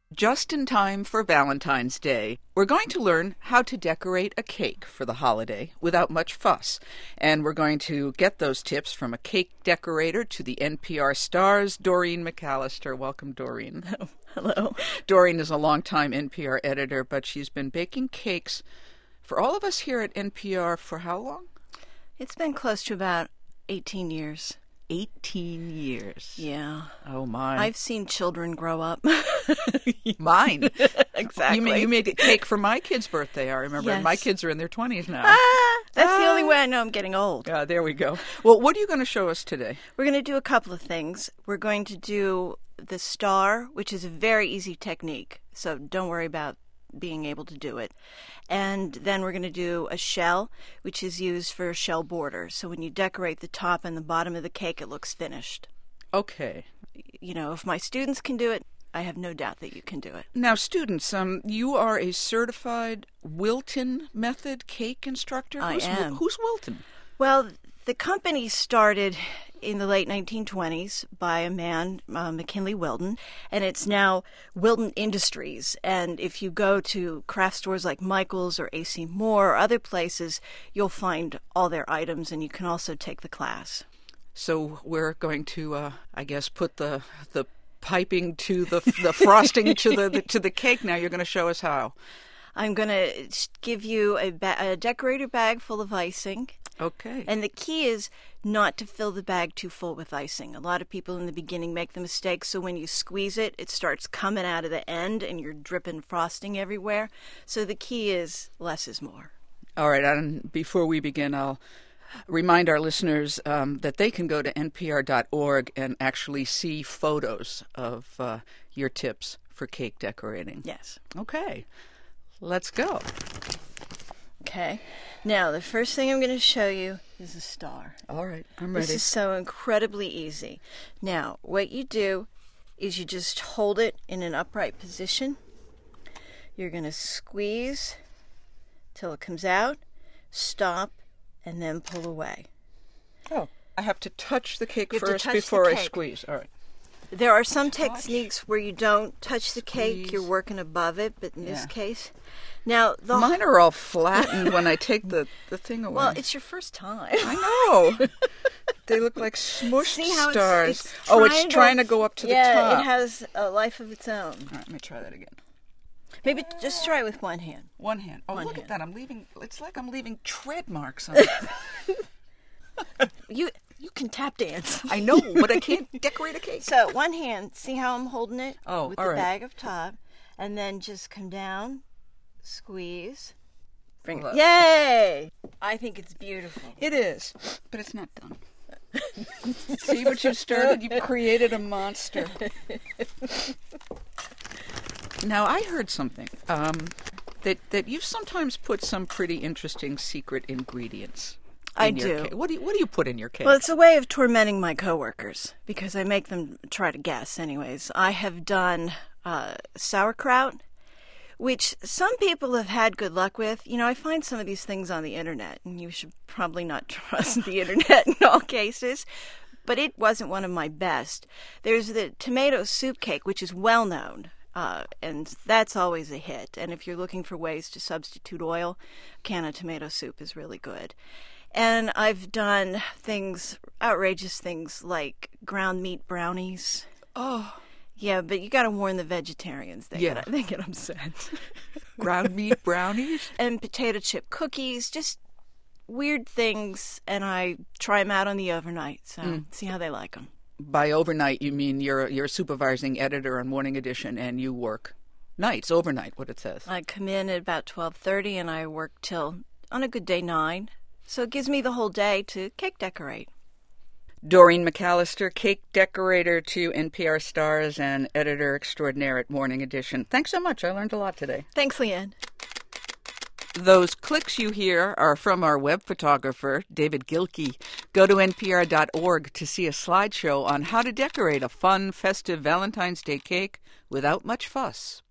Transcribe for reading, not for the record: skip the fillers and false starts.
Just in time for Valentine's Day, we're going to learn how to decorate a cake for the holiday without much fuss. And we're going to get those tips from a cake decorator to the NPR stars, Doreen McAllister. Welcome, Doreen. Hello. Doreen is a longtime NPR editor, but she's been baking cakes for all of us here at NPR for how long? It's been close to about 18 years. 18 years. Yeah. Oh, my. I've seen children grow up. Mine. Exactly. You made a cake for my kid's birthday, I remember. Yes. My kids are in their 20s now. That's the only way I know I'm getting old. There we go. Well, what are you going to show us today? We're going to do a couple of things. We're going to do the star, which is a very easy technique, so don't worry about being able to do it. And then we're going to do a shell, which is used for shell border. So when you decorate the top and the bottom of the cake, it looks finished. Okay. You know, if my students can do it, I have no doubt that you can do it. Now, students, you are a certified Wilton method cake instructor? I am. Who's Wilton? Well, the company started in the late 1920s by a man, McKinley Wilton, and it's now Wilton Industries. And if you go to craft stores like Michael's or A.C. Moore or other places, you'll find all their items, and you can also take the class. So we're going to, I guess, put the piping to the frosting to the cake. Now you're going to show us how. I'm going to give you a decorator bag full of icing. Okay. And the key is not to fill the bag too full with icing. A lot of people in the beginning make the mistake, so when you squeeze it, it starts coming out of the end and you're dripping frosting everywhere. So the key is less is more. All right, and before we begin, I'll remind our listeners that they can go to npr.org and actually see photos of your tips for cake decorating. Yes. Okay, let's go. Okay. Now, the first thing I'm going to show you is a star. All right, I'm ready. This is so incredibly easy. Now, what you do is you just hold it in an upright position. You're going to squeeze till it comes out, stop, and then pull away. Oh, I have to touch the cake You have to first touch before the I cake. squeeze. All right. There are some techniques where you don't touch the cake, Squeeze. you're working above it, but in this Yeah. case... Now, Mine are all flattened when I take the thing away. Well, it's your first time. I know. They look like smushed See how stars. it's It's trying to go up to the top. Yeah, it has a life of its own. All right, let me try that again. Maybe just try it with one hand. One hand. Oh, One look hand. at that. It's like I'm leaving tread marks on it. You can tap dance. I know, but I can't decorate a cake. So one hand, see how I'm holding it? Oh, with all the right. bag up top, and then just come down, squeeze, bring Look. it. Yay! I think it's beautiful. It is, but it's not done. See what you started? You created a monster. Now, I heard something, that you sometimes put some pretty interesting secret ingredients I in your do. cake. What do you put in your cake? Well, it's a way of tormenting my coworkers because I make them try to guess. Anyways, I have done sauerkraut, which some people have had good luck with. You know, I find some of these things on the internet, and you should probably not trust the internet in all cases, but it wasn't one of my best. There's the tomato soup cake, which is well known, and that's always a hit. And if you're looking for ways to substitute oil, a can of tomato soup is really good. And I've done outrageous things like ground meat brownies. Oh, Yeah, but you got to warn the vegetarians. They get upset. ground meat brownies? And potato chip cookies, just weird things. And I try them out on the overnight, so see how they like them. By overnight, you mean you're a supervising editor on Morning Edition and you work nights, overnight, what it says. I come in at about 12:30 and I work till, on a good day, 9. So it gives me the whole day to cake decorate. Doreen McAllister, cake decorator to NPR stars and editor extraordinaire at Morning Edition. Thanks so much. I learned a lot today. Thanks, Leanne. Those clicks you hear are from our web photographer, David Gilkey. Go to npr.org to see a slideshow on how to decorate a fun, festive Valentine's Day cake without much fuss.